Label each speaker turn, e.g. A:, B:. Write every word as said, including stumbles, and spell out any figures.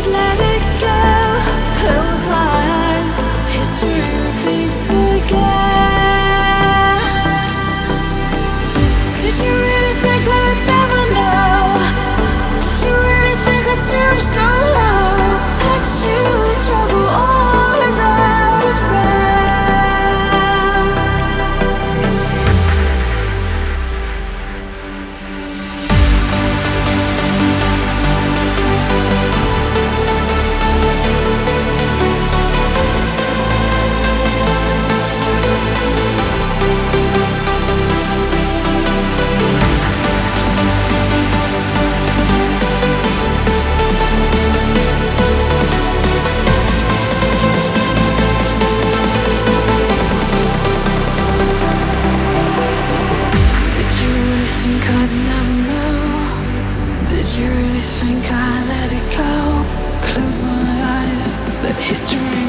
A: let it go. Close my eyes, history repeats again. Did you really think I'd never know? Did you really think I'd stoop so low? Let you struggle all without a frown. Did you really think I'd never know? Did you really think I'd let it go? Close my eyes, let history